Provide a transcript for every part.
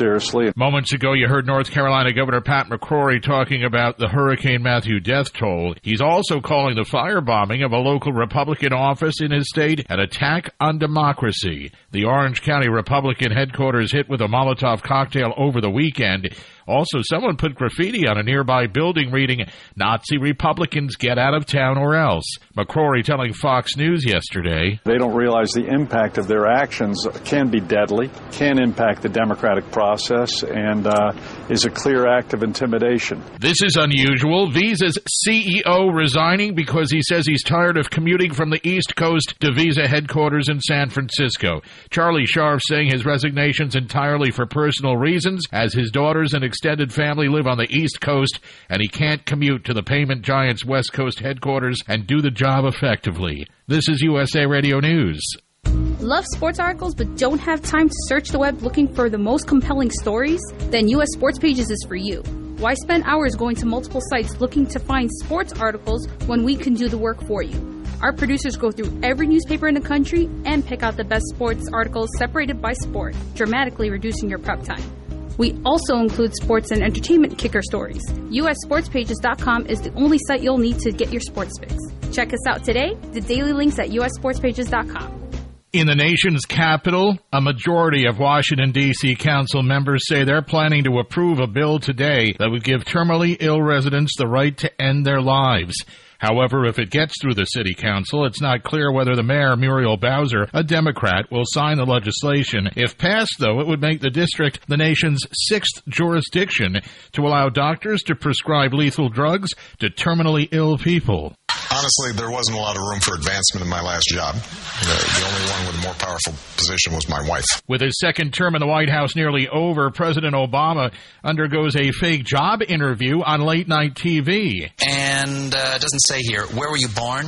seriously. Moments ago, you heard North Carolina Governor Pat McCrory talking about the Hurricane Matthew death toll. He's also calling the firebombing of a local Republican office in his state an attack on democracy. The Orange County Republican headquarters hit with a Molotov cocktail over the weekend. Also, someone put graffiti on a nearby building reading, "Nazi Republicans get out of town or else." McCrory telling Fox News yesterday, "They don't realize the impact of their actions can be deadly, can impact the democratic process, and is a clear act of intimidation." This is unusual. Visa's CEO resigning because he says he's tired of commuting from the East Coast to Visa headquarters in San Francisco. Charlie Scharf saying his resignation's entirely for personal reasons, as his daughters and extended family live on the East Coast, and he can't commute to the payment giant's West Coast headquarters and do the job effectively. This is USA Radio News. Love sports articles but don't have time to search the web looking for the most compelling stories? Then US Sports Pages is for you. Why spend hours going to multiple sites looking to find sports articles when we can do the work for you? Our producers go through every newspaper in the country and pick out the best sports articles separated by sport, dramatically reducing your prep time. We also include sports and entertainment kicker stories. USSportsPages.com is the only site you'll need to get your sports fix. Check us out today. The daily links at USSportsPages.com. In the nation's capital, a majority of Washington, D.C. council members say they're planning to approve a bill today that would give terminally ill residents the right to end their lives. However, if it gets through the city council, it's not clear whether the mayor, Muriel Bowser, a Democrat, will sign the legislation. If passed, though, it would make the district the nation's 6th jurisdiction to allow doctors to prescribe lethal drugs to terminally ill people. Honestly, there wasn't a lot of room for advancement in my last job. The only one with a more powerful position was my wife. With his second term in the White House nearly over, President Obama undergoes a fake job interview on late-night TV. And it doesn't say here, where were you born?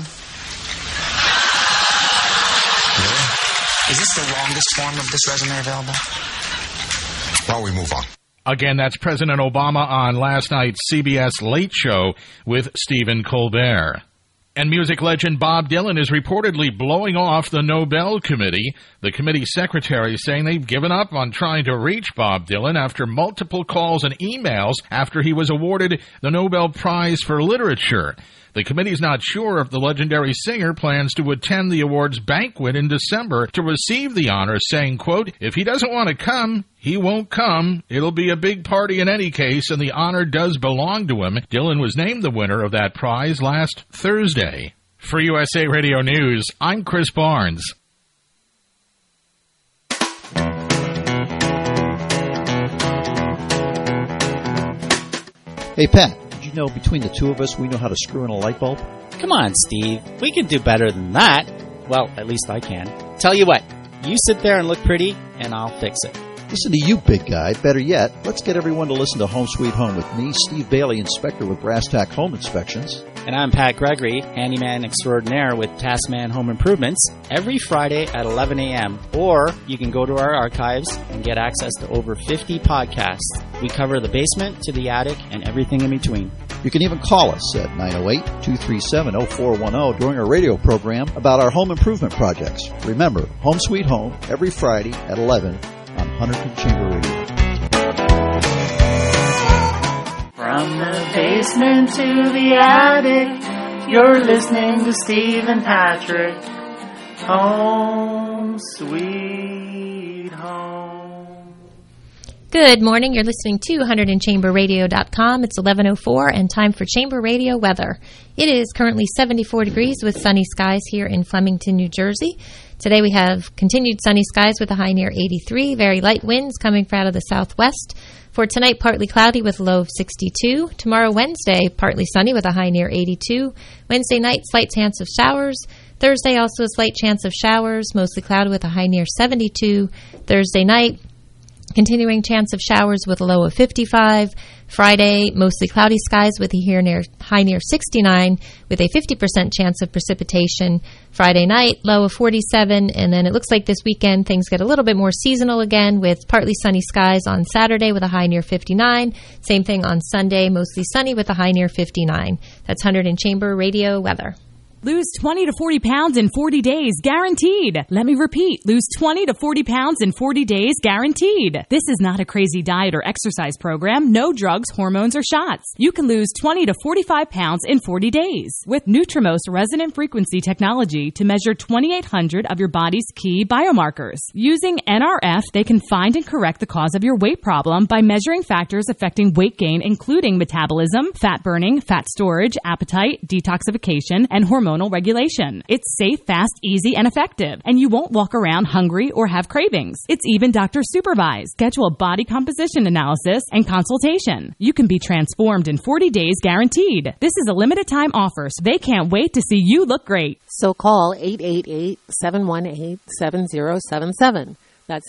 Really? Is this the longest form of this resume available? Why don't we move on? Again, that's President Obama on last night's CBS Late Show with Stephen Colbert. And music legend Bob Dylan is reportedly blowing off the Nobel Committee. The committee secretary saying they've given up on trying to reach Bob Dylan after multiple calls and emails after he was awarded the Nobel Prize for Literature. The committee's not sure if the legendary singer plans to attend the awards banquet in December to receive the honor, saying, quote, "If he doesn't want to come, he won't come. It'll be a big party in any case, and the honor does belong to him." Dylan was named the winner of that prize last Thursday. For USA Radio News, I'm Chris Barnes. Hey, Pat. You know, between the two of us, we know how to screw in a light bulb? Come on, Steve. We can do better than that. Well, at least I can. Tell you what, you sit there and look pretty, and I'll fix it. Listen to you, big guy. Better yet, let's get everyone to listen to Home Sweet Home with me, Steve Bailey, inspector with Brass Tack Home Inspections. And I'm Pat Gregory, handyman extraordinaire with Taskman Home Improvements, every Friday at 11 a.m. Or you can go to our archives and get access to over 50 podcasts. We cover the basement to the attic and everything in between. You can even call us at 908-237-0410 during our radio program about our home improvement projects. Remember, Home Sweet Home, every Friday at 11 on Hunterton Chamber Radio. From the basement to the attic, you're listening to Steve and Patrick. Home Sweet Home. Good morning. You're listening to HuntertonChamberRadio.com. It's 11:04 and time for Chamber Radio weather. It is currently 74 degrees with sunny skies here in Flemington, New Jersey. Today we have continued sunny skies with a high near 83, very light winds coming out of the southwest. For tonight, partly cloudy with a low of 62. Tomorrow, Wednesday, partly sunny with a high near 82. Wednesday night, slight chance of showers. Thursday, also a slight chance of showers, mostly cloudy with a high near 72. Thursday night, continuing chance of showers with a low of 55. Friday, mostly cloudy skies with a high near 69 with a 50% chance of precipitation. Friday night, low of 47. And then it looks like this weekend things get a little bit more seasonal again with partly sunny skies on Saturday with a high near 59. Same thing on Sunday, mostly sunny with a high near 59. That's Hunterton Chamber Radio weather. Lose 20 to 40 pounds in 40 days, guaranteed. Let me repeat. Lose 20 to 40 pounds in 40 days, guaranteed. This is not a crazy diet or exercise program. No drugs, hormones, or shots. You can lose 20 to 45 pounds in 40 days with Nutrimost resonant frequency technology to measure 2,800 of your body's key biomarkers. Using NRF, they can find and correct the cause of your weight problem by measuring factors affecting weight gain, including metabolism, fat burning, fat storage, appetite, detoxification, and hormonal regulation. It's safe, fast, easy, and effective, and you won't walk around hungry or have cravings. It's even doctor supervised. Schedule a body composition analysis and consultation. You can be transformed in 40 days guaranteed. This is a limited time offer, so they can't wait to see you look great. So call 888-718-7077. That's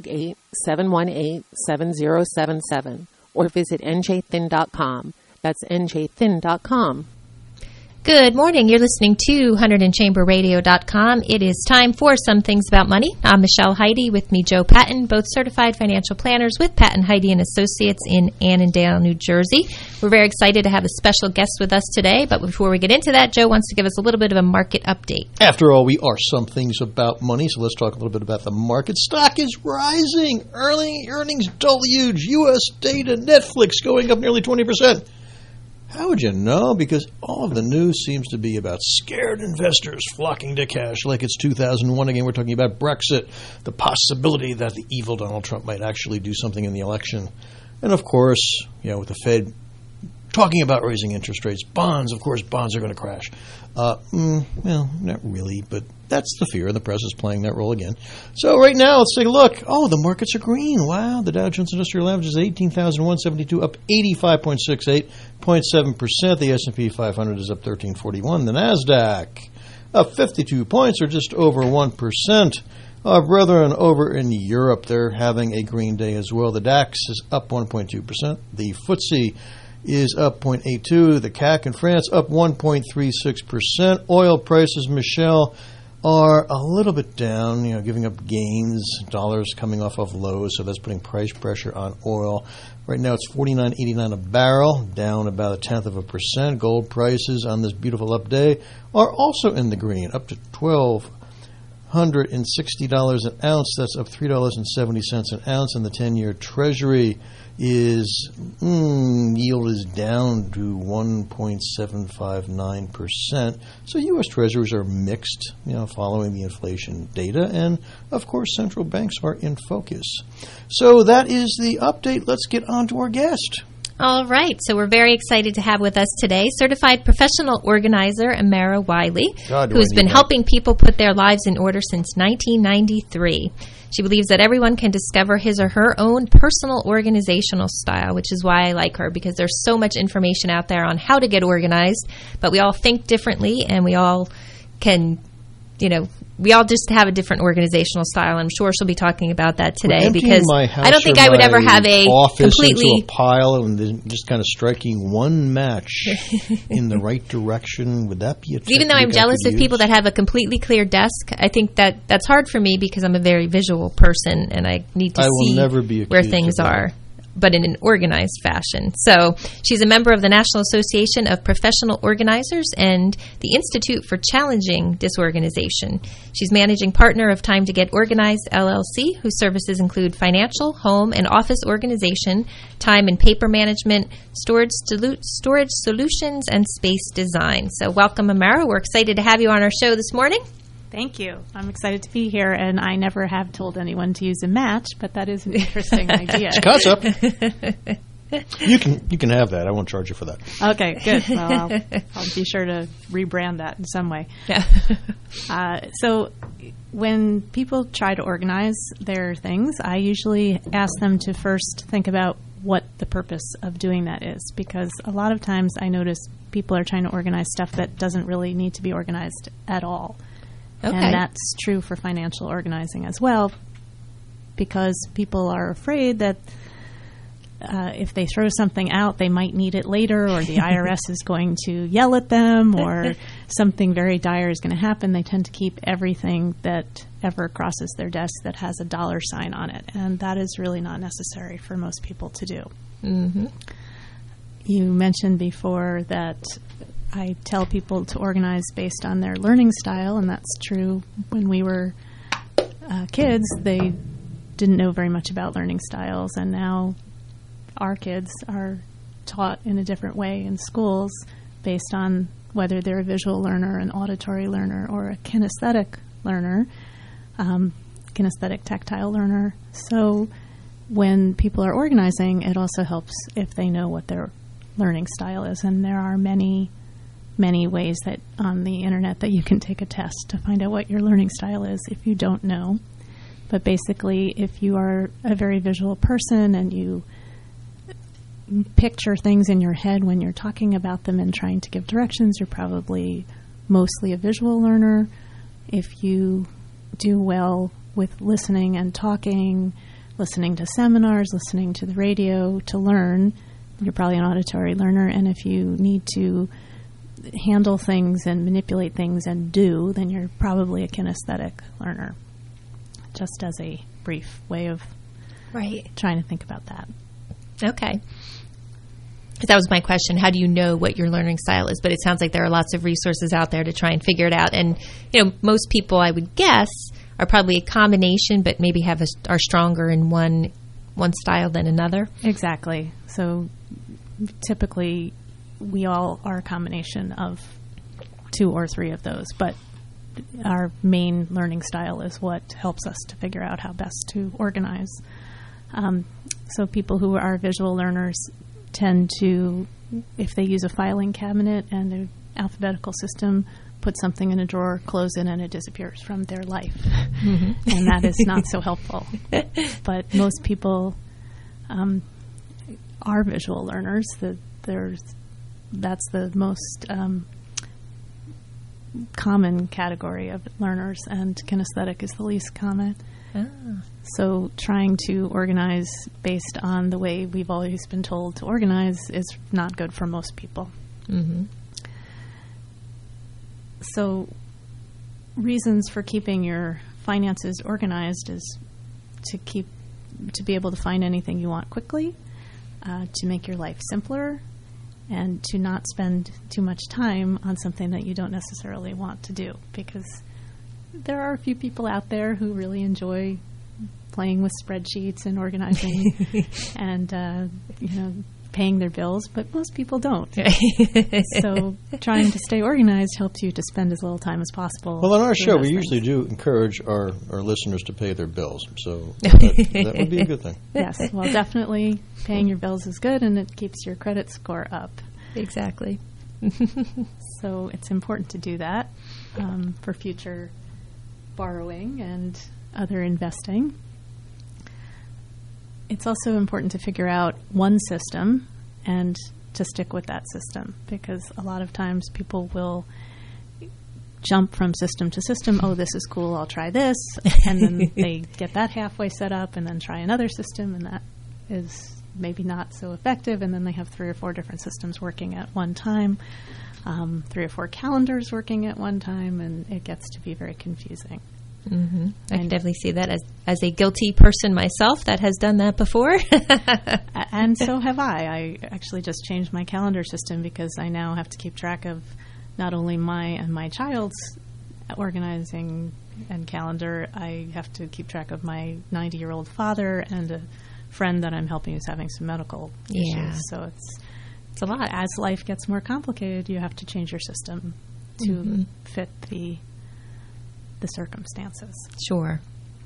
888-718-7077. Or visit njthin.com. That's njthin.com. Good morning. You're listening to 100andchamberradio.com. It is time for Some Things About Money. I'm Michelle Heide, with me Joe Patton, both certified financial planners with Patton, Heide & Associates in Annandale, New Jersey. We're very excited to have a special guest with us today, but before we get into that, Joe wants to give us a little bit of a market update. After all, we are Some Things About Money, so let's talk a little bit about the market. Stock is rising. Earnings deluge. U.S. data, Netflix going up nearly 20%. How would you know? Because all of the news seems to be about scared investors flocking to cash like it's 2001 again. We're talking about Brexit, the possibility that the evil Donald Trump might actually do something in the election. And, of course, with the Fed talking about raising interest rates, bonds, of course, bonds are going to crash. Well, not really, but that's the fear, and the press is playing that role again. So right now, let's take a look. Oh, the markets are green. Wow, the Dow Jones Industrial Average is 18,172, up 85.68, 0.7%. The S&P 500 is up 1341. The NASDAQ up 52 points, or just over 1%. Our brethren over in Europe, they're having a green day as well. The DAX is up 1.2%. The FTSE is up 0.82. The CAC in France up 1.36%. Oil prices, Michelle, are a little bit down, giving up gains. Dollars coming off of lows, so that's putting price pressure on oil. Right now it's $49.89 a barrel, down about 0.1%. Gold prices on this beautiful up day are also in the green, up to $1,260 an ounce. That's up $3.70 an ounce, and the 10-year Treasury yield is down to 1.759%. So U.S. Treasuries are mixed, following the inflation data, and of course central banks are in focus. So that is the update. Let's get on to our guest. All right, so we're very excited to have with us today certified professional organizer Amara Wiley, who's been helping people put their lives in order since 1993. She believes that everyone can discover his or her own personal organizational style, which is why I like her, because there's so much information out there on how to get organized, but we all think differently, and we all can, we all just have a different organizational style. I'm sure she'll be talking about that today, because I don't think I would ever have a completely into a pile and then just kind of striking one match in the right direction. Would that be a even though I'm jealous of people that have a completely clear desk? I think that's hard for me because I'm a very visual person and I need to see where things are, but in an organized fashion. So she's a member of the National Association of Professional Organizers and the Institute for Challenging Disorganization. She's managing partner of Time to Get Organized, LLC, whose services include financial, home, and office organization, time and paper management, storage solutions, and space design. So welcome, Amara. We're excited to have you on our show this morning. Thank you. I'm excited to be here, and I never have told anyone to use a match, but that is an interesting idea. It's a concept. You can have that. I won't charge you for that. Okay, good. Well, I'll be sure to rebrand that in some way. Yeah. So when people try to organize their things, I usually ask them to first think about what the purpose of doing that is, because a lot of times I notice people are trying to organize stuff that doesn't really need to be organized at all. Okay. And that's true for financial organizing as well, because people are afraid that if they throw something out, they might need it later, or the IRS is going to yell at them, or something very dire is going to happen. They tend to keep everything that ever crosses their desk that has a dollar sign on it, and that is really not necessary for most people to do. Mm-hmm. You mentioned before that I tell people to organize based on their learning style, and that's true. When we were kids, they didn't know very much about learning styles, and now our kids are taught in a different way in schools based on whether they're a visual learner, an auditory learner, or a kinesthetic learner, kinesthetic tactile learner. So when people are organizing, it also helps if they know what their learning style is. And there are many ways that on the internet that you can take a test to find out what your learning style is if you don't know. But basically, if you are a very visual person and you picture things in your head when you're talking about them and trying to give directions, you're probably mostly a visual learner. If you do well with listening and talking, listening to seminars, listening to the radio to learn, you're probably an auditory learner. And if you need to handle things and manipulate things and do, then you're probably a kinesthetic learner. Just as a brief way of trying to think about that. Okay. Because that was my question. How do you know what your learning style is? But it sounds like there are lots of resources out there to try and figure it out. And, most people, I would guess, are probably a combination, but maybe are stronger in one style than another. Exactly. So typically, we all are a combination of 2 or 3 of those. But our main learning style is what helps us to figure out how best to organize. So people who are visual learners tend to, if they use a filing cabinet and an alphabetical system, put something in a drawer, close it, and it disappears from their life. Mm-hmm. And that is not so helpful. But most people are visual learners. That's the most common category of learners, and kinesthetic is the least common. Ah. So trying to organize based on the way we've always been told to organize is not good for most people. Mm-hmm. So reasons for keeping your finances organized is to be able to find anything you want quickly, to make your life simpler, and to not spend too much time on something that you don't necessarily want to do, because there are a few people out there who really enjoy playing with spreadsheets and organizing and paying their bills, but most people don't. So trying to stay organized helps you to spend as little time as possible. Well, on our show, we usually do encourage our listeners to pay their bills, so that would be a good thing. Yes, well, definitely paying your bills is good, and it keeps your credit score up. Exactly. So it's important to do that for future borrowing and other investing. It's also important to figure out one system and to stick with that system, because a lot of times people will jump from system to system. Oh, this is cool, I'll try this. And then they get that halfway set up and then try another system, and that is maybe not so effective. And then they have 3 or 4 different systems working at one time, 3 or 4 calendars working at one time, and it gets to be very confusing. Mm-hmm. I can definitely see that as a guilty person myself that has done that before. And so have I. I actually just changed my calendar system because I now have to keep track of not only my and my child's organizing and calendar. I have to keep track of my 90-year-old father and a friend that I'm helping who's having some medical issues. So it's a lot. As life gets more complicated, you have to change your system to fit the circumstances. Sure.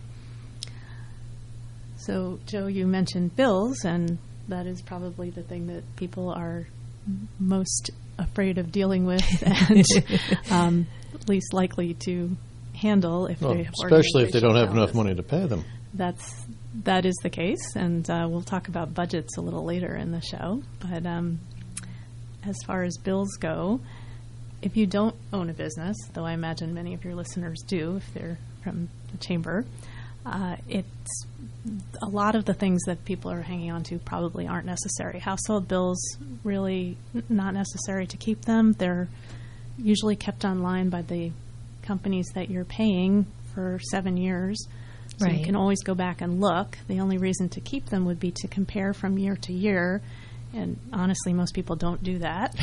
So, Joe, you mentioned bills, and that is probably the thing that people are most afraid of dealing with and least likely to handle if they have especially if they don't have enough money to pay them. That is the case, and we'll talk about budgets a little later in the show. But as far as bills go, if you don't own a business, though I imagine many of your listeners do if they're from the chamber, it's a lot of the things that people are hanging on to probably aren't necessary. Household bills, really not necessary to keep them. They're usually kept online by the companies that you're paying for 7 years. So you can always go back and look. The only reason to keep them would be to compare from year to year And honestly, most people don't do that.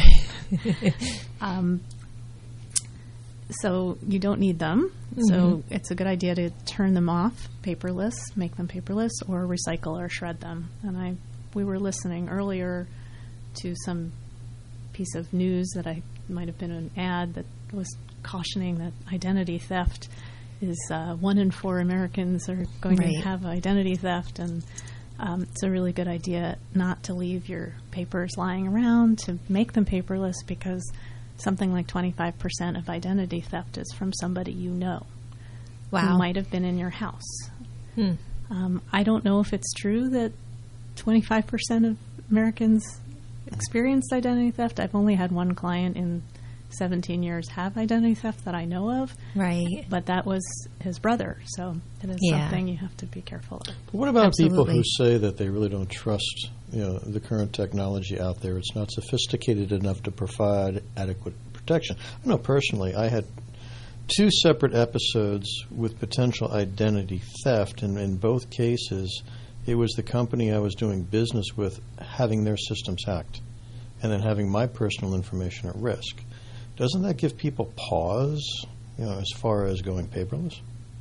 So you don't need them. Mm-hmm. So it's a good idea to turn them off, paperless, make them paperless, or recycle or shred them. And we were listening earlier to some piece of news that might have been an ad that was cautioning that identity theft is 1 in 4 Americans are going to have identity theft, and it's a really good idea not to leave your papers lying around, to make them paperless, because something like 25% of identity theft is from somebody you know who might have been in your house. I don't know if it's true that 25% of Americans experienced identity theft. I've only had one client in 17 years have identity theft that I know of. Right. But that was his brother, so it is something you have to be careful of. But what about people who say that they really don't trust, the current technology out there? It's not sophisticated enough to provide adequate protection. I know personally, I had 2 separate episodes with potential identity theft, and in both cases, it was the company I was doing business with having their systems hacked and then having my personal information at risk. Doesn't that give people pause, as far as going paperless?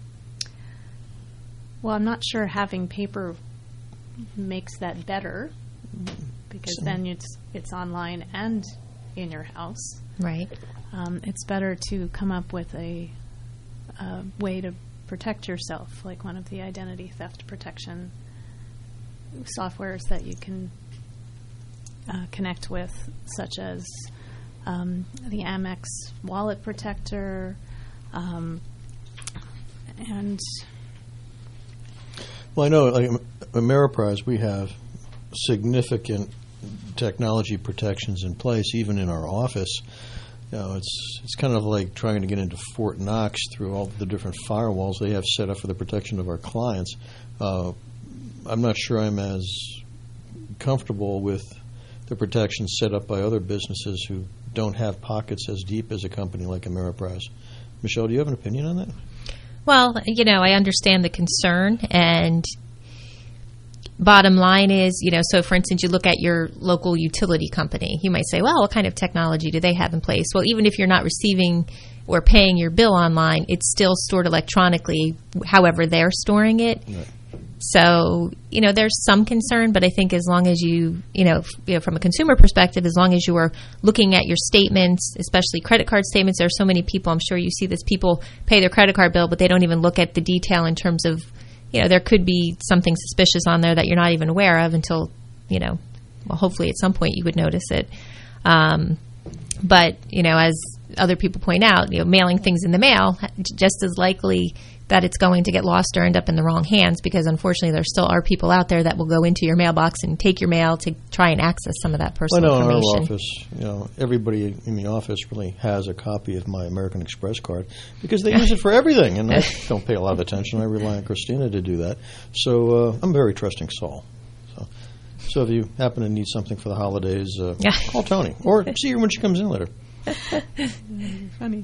Well, I'm not sure having paper makes that better, because then it's online and in your house. Right. It's better to come up with a way to protect yourself, like one of the identity theft protection softwares that you can connect with, such as the Amex Wallet Protector, and well, I know, like Ameriprise, we have significant technology protections in place, even in our office. It's kind of like trying to get into Fort Knox through all the different firewalls they have set up for the protection of our clients. I'm not sure I'm as comfortable with the protection set up by other businesses who don't have pockets as deep as a company like Ameriprise. Michelle, do you have an opinion on that? Well, I understand the concern, and bottom line is, so for instance, you look at your local utility company. You might say, well, what kind of technology do they have in place? Well, even if you're not receiving or paying your bill online, it's still stored electronically, however they're storing it. Right. So, there's some concern, but I think as long as you from a consumer perspective, as long as you are looking at your statements, especially credit card statements, there are so many people, I'm sure you see this, people pay their credit card bill, but they don't even look at the detail in terms of, there could be something suspicious on there that you're not even aware of until, well, hopefully at some point you would notice it. But, as other people point out, mailing things in the mail, just as likely that it's going to get lost or end up in the wrong hands, because unfortunately there still are people out there that will go into your mailbox and take your mail to try and access some of that personal information. In our office, everybody in the office really has a copy of my American Express card because they use it for everything, and I don't pay a lot of attention. I rely on Christina to do that. So I'm a very trusting soul. So if you happen to need something for the holidays, call Tony or see her when she comes in later. Funny.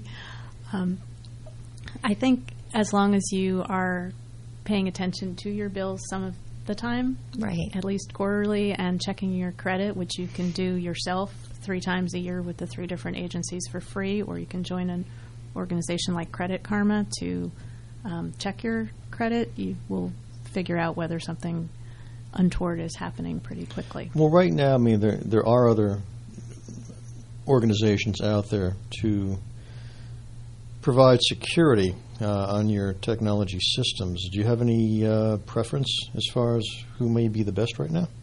I think as long as you are paying attention to your bills some of the time, right, at least quarterly, and checking your credit, which you can do yourself 3 times a year with the 3 different agencies for free, or you can join an organization like Credit Karma to check your credit, you will figure out whether something untoward is happening pretty quickly. Well, right now, there are other organizations out there to provide security on your technology systems. Do you have any preference as far as who may be the best right now?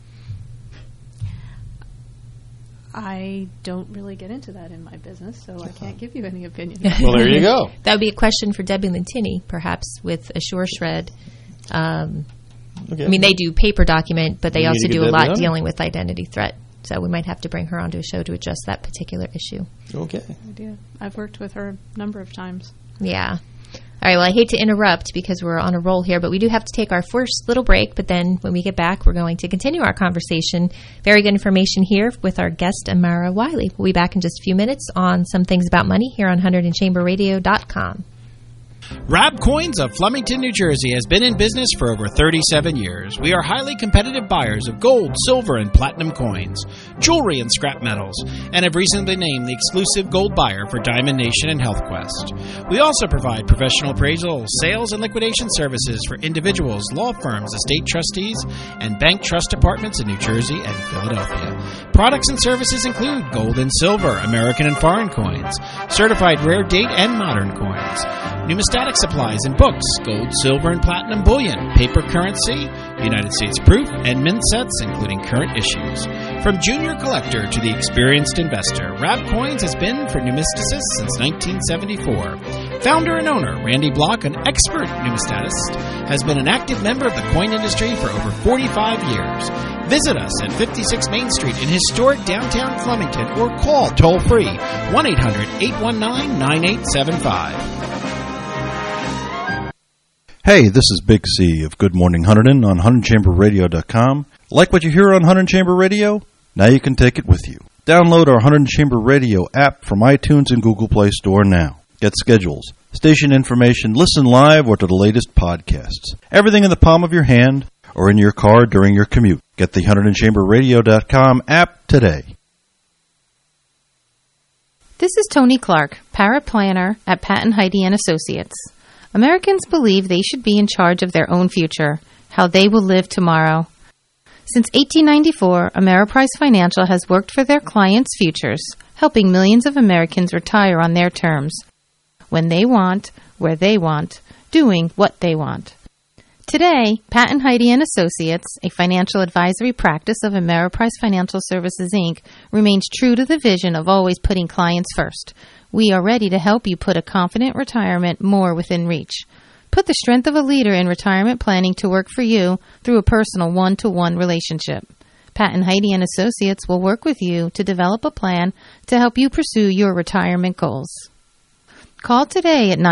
I don't really get into that in my business, so I can't give you any opinion. Well, there you go. That would be a question for Debbie Lentini, perhaps, with AssureShred. Okay. They do paper document, but they also do a lot dealing with identity threat. So we might have to bring her onto a show to address that particular issue. Okay. Idea. I've worked with her a number of times. Yeah. All right, well, I hate to interrupt because we're on a roll here, but we do have to take our first little break. But then when we get back, we're going to continue our conversation. Very good information here with our guest, Amara Wiley. We'll be back in just a few minutes on Some Things About Money here on 100andchamberradio.com. Rab Coins of Flemington, New Jersey has been in business for over 37 years. We are highly competitive buyers of gold, silver, and platinum coins, jewelry, and scrap metals, and have recently named the exclusive gold buyer for Diamond Nation and HealthQuest. We also provide professional appraisal, sales, and liquidation services for individuals, law firms, estate trustees, and bank trust departments in New Jersey and Philadelphia. Products and services include gold and silver, American and foreign coins, certified rare date and modern coins, numismatic supplies and books, gold, silver, and platinum bullion, paper currency, United States proof, and mint sets, including current issues. From junior collector to the experienced investor, Rab Coins has been for numisticists since 1974. Founder and owner Randy Block, an expert numismatist, has been an active member of the coin industry for over 45 years. Visit us at 56 Main Street in historic downtown Flemington or call toll-free 1-800-819-9875. Hey, this is Big C of Good Morning Hunterdon on HunterdonChamberRadio.com. Like what you hear on Hunterdon Chamber Radio? Now you can take it with you. Download our Hunterdon Chamber Radio app from iTunes and Google Play Store now. Get schedules, station information, listen live, or to the latest podcasts. Everything in the palm of your hand or in your car during your commute. Get the HunterdonChamberRadio.com app today. This is Tony Clark, paraplanner at Patton Heidi & Associates. Americans believe they should be in charge of their own future, how they will live tomorrow. Since 1894, Ameriprise Financial has worked for their clients' futures, helping millions of Americans retire on their terms, when they want, where they want, doing what they want. Today, Patton Heidi & Associates, a financial advisory practice of Ameriprise Financial Services, Inc., remains true to the vision of always putting clients first. We are ready to help you put a confident retirement more within reach. Put the strength of a leader in retirement planning to work for you through a personal one-to-one relationship. Patton Heidi & Associates will work with you to develop a plan to help you pursue your retirement goals. Call today at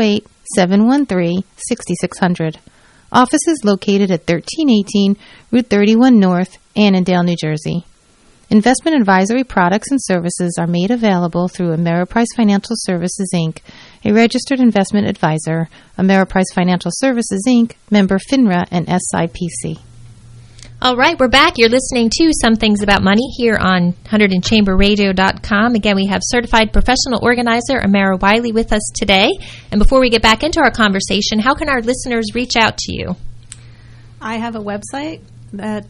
908-713-6600. Office is located at 1318 Route 31 North, Annandale, New Jersey. Investment advisory products and services are made available through Ameriprise Financial Services, Inc., a registered investment advisor, Ameriprise Financial Services, Inc., member FINRA and SIPC. All right, we're back. You're listening to Some Things About Money here on HunterdonChamberRadio.com. Again, we have certified professional organizer Amara Wiley with us today. And before we get back into our conversation, how can our listeners reach out to you? I have a website at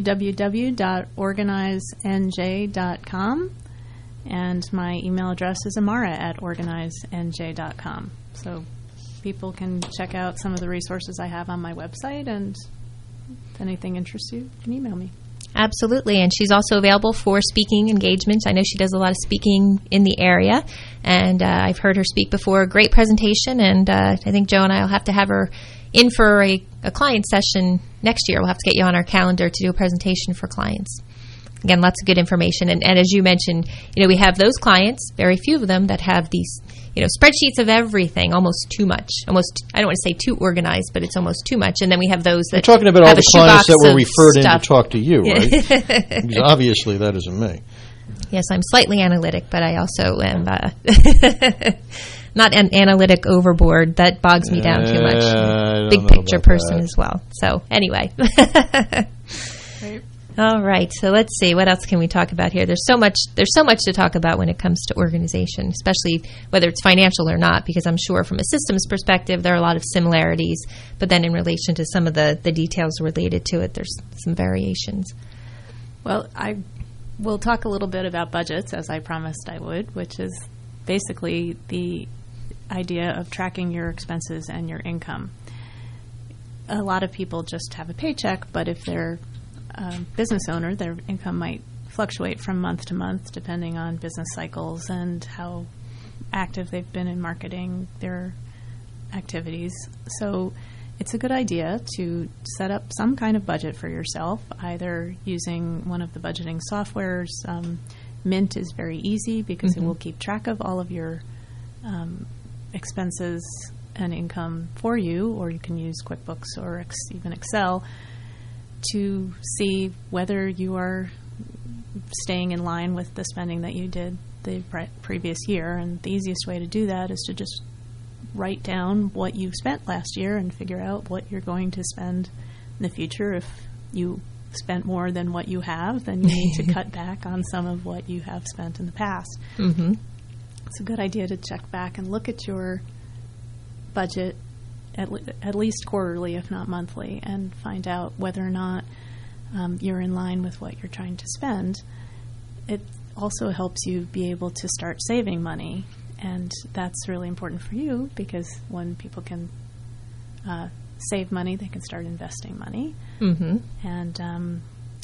www.organizenj.com, and my email address is amara@organizenj.com. So people can check out some of the resources I have on my website, and if anything interests you, you can email me. Absolutely, and she's also available for speaking engagements. I know she does a lot of speaking in the area, and I've heard her speak before. Great presentation, and I think Joe and I will have to have her in for a client session next year. We'll have to get you on our calendar to do a presentation for clients. Again, lots of good information. And as you mentioned, we have those clients, very few of them, that have these, spreadsheets of everything, almost too much. Almost, I don't want to say too organized, but it's almost too much. And then we have those that You're talking about all the clients that were referred in stuff to talk to you, right? Because obviously that isn't me. Yes, I'm slightly analytic, but I also am not an analytic overboard. That bogs me down too much. Big picture person as well. So anyway. Right. All right. So let's see. What else can we talk about here? There's so much to talk about when it comes to organization, especially whether it's financial or not, because I'm sure from a systems perspective, there are a lot of similarities. But then in relation to some of the details related to it, there's some variations. Well, I will talk a little bit about budgets, as I promised I would, which is basically the idea of tracking your expenses and your income. A lot of people just have a paycheck, but if they're a business owner, their income might fluctuate from month to month depending on business cycles and how active they've been in marketing their activities. So it's a good idea to set up some kind of budget for yourself, either using one of the budgeting softwares. Mint is very easy because it will keep track of all of your expenses and income for you, or you can use QuickBooks or even Excel to see whether you are staying in line with the spending that you did the previous year. And the easiest way to do that is to just write down what you spent last year and figure out what you're going to spend in the future. If you spent more than what you have, then you need to cut back on some of what you have spent in the past. Mm-hmm. It's a good idea to check back and look at your budget at least quarterly, if not monthly, and find out whether or not you're in line with what you're trying to spend. It also helps you be able to start saving money, and that's really important for you, because when people can save money, they can start investing money. Mm-hmm. And I'm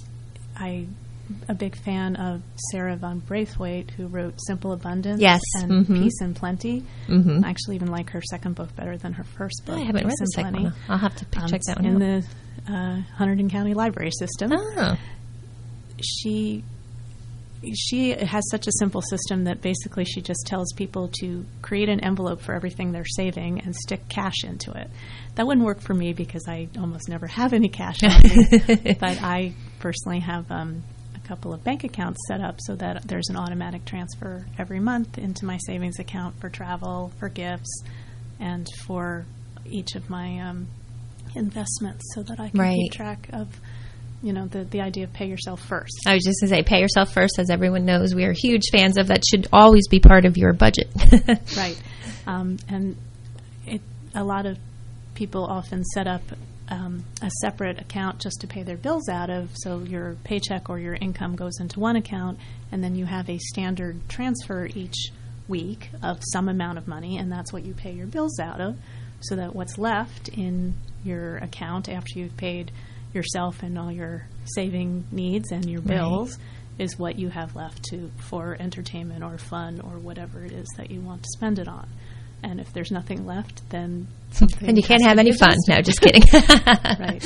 a big fan of Sarah von Braithwaite, who wrote Simple Abundance and Peace and Plenty. Mm-hmm. I actually even like her second book better than her first book. I haven't read the second one. I'll have to check that one out. In the Hunterdon County Library System. Oh. She has such a simple system that basically she just tells people to create an envelope for everything they're saving and stick cash into it. That wouldn't work for me because I almost never have any cash on me. But I personally have a couple of bank accounts set up so that there's an automatic transfer every month into my savings account for travel, for gifts, and for each of my investments, so that I can keep track of the idea of pay yourself first. I was just going to say, pay yourself first, as everyone knows. We are huge fans of that. Should always be part of your budget. Right. And a lot of people often set up a separate account just to pay their bills out of. So your paycheck or your income goes into one account, and then you have a standard transfer each week of some amount of money, and that's what you pay your bills out of, so that what's left in your account after you've paid yourself and all your saving needs and your bills is what you have left for entertainment or fun or whatever it is that you want to spend it on. And if there's nothing left, then something and you can't have any fun. No, just kidding. Right.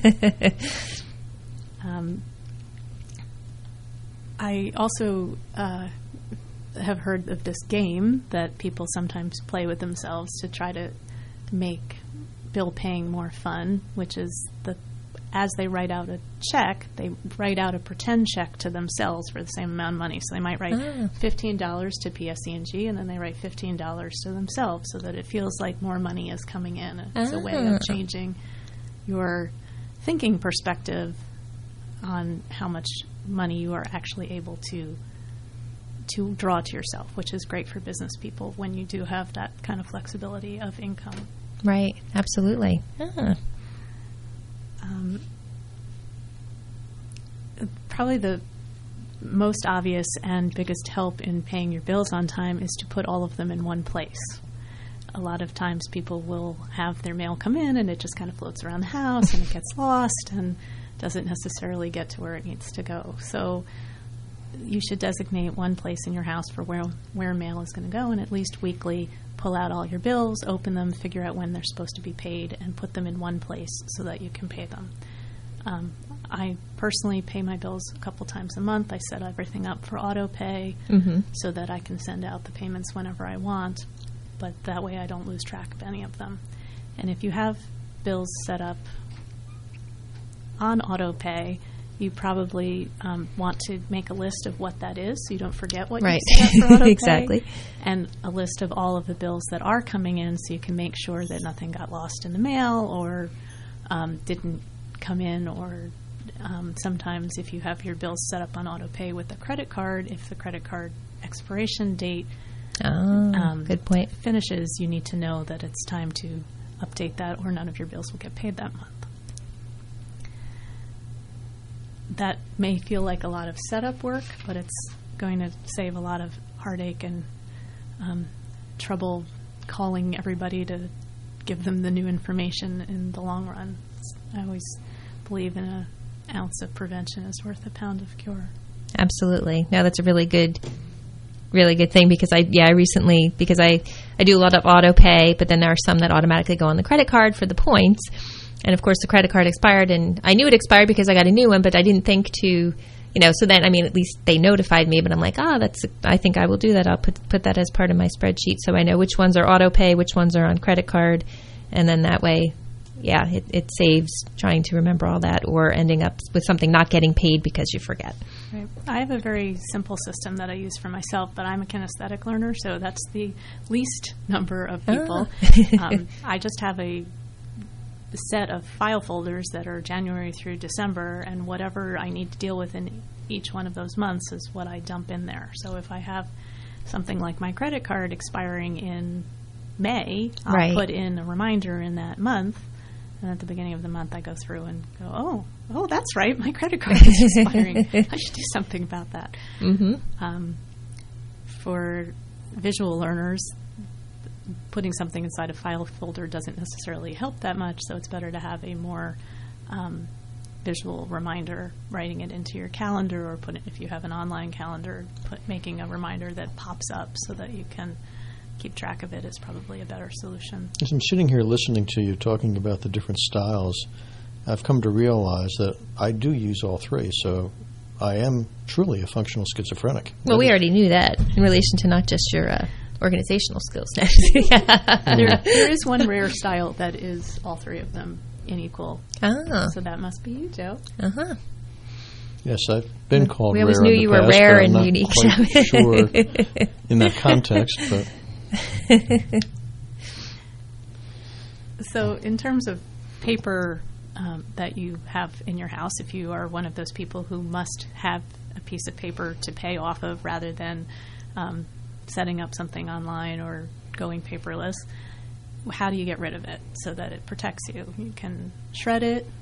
I also have heard of this game that people sometimes play with themselves to try to make bill paying more fun, which is as they write out a check, they write out a pretend check to themselves for the same amount of money. So they might write $15 to PSE&G, and then they write $15 to themselves, so that it feels like more money is coming in. It's a way of changing your thinking perspective on how much money you are actually able to draw to yourself, which is great for business people when you do have that kind of flexibility of income. Right, absolutely. Probably the most obvious and biggest help in paying your bills on time is to put all of them in one place. A lot of times people will have their mail come in and it just kind of floats around the house and it gets lost and doesn't necessarily get to where it needs to go. So you should designate one place in your house for where mail is going to go, and at least weekly pull out all your bills, open them, figure out when they're supposed to be paid, and put them in one place so that you can pay them. I personally pay my bills a couple times a month. I set everything up for auto pay so that I can send out the payments whenever I want, but that way I don't lose track of any of them. And if you have bills set up on auto pay, you probably want to make a list of what that is so you don't forget what you set up for auto pay. Exactly. And a list of all of the bills that are coming in so you can make sure that nothing got lost in the mail or didn't come in, or sometimes if you have your bills set up on auto pay with a credit card, if the credit card expiration date good point. finishes, you need to know that it's time to update that or none of your bills will get paid that month. That may feel like a lot of setup work, but it's going to save a lot of heartache and trouble calling everybody to give them the new information in the long run. I always believe in an ounce of prevention is worth a pound of cure. Absolutely. No, that's a really good thing, because I recently, because I do a lot of auto pay, but then there are some that automatically go on the credit card for the points. And of course the credit card expired, and I knew it expired because I got a new one, but I didn't think to, so then, at least they notified me, but I'm like, I think I will do that. I'll put that as part of my spreadsheet so I know which ones are auto pay, which ones are on credit card, and then that way yeah, it saves trying to remember all that or ending up with something not getting paid because you forget. Right. I have a very simple system that I use for myself, but I'm a kinesthetic learner, so that's the least number of people. I just have a set of file folders that are January through December, and whatever I need to deal with in each one of those months is what I dump in there. So if I have something like my credit card expiring in May, I'll put in a reminder in that month, and at the beginning of the month I go through and go, oh, that's right, my credit card is expiring. I should do something about that. Mm-hmm. For visual learners, putting something inside a file folder doesn't necessarily help that much, so it's better to have a more visual reminder, writing it into your calendar, or if you have an online calendar, making a reminder that pops up so that you can keep track of it is probably a better solution. As I'm sitting here listening to you talking about the different styles, I've come to realize that I do use all three, so I am truly a functional schizophrenic. Well, we already knew that in relation to not just your organizational skills. There is one rare style that is all three of them in equal. So that must be you, Joe. Uh-huh. Yes, I've been called rare. We always knew you were rare and unique. I'm not quite sure in that context, but... So in terms of paper that you have in your house, if you are one of those people who must have a piece of paper to pay off of rather than setting up something online or going paperless, how do you get rid of it so that it protects you? You can shred it,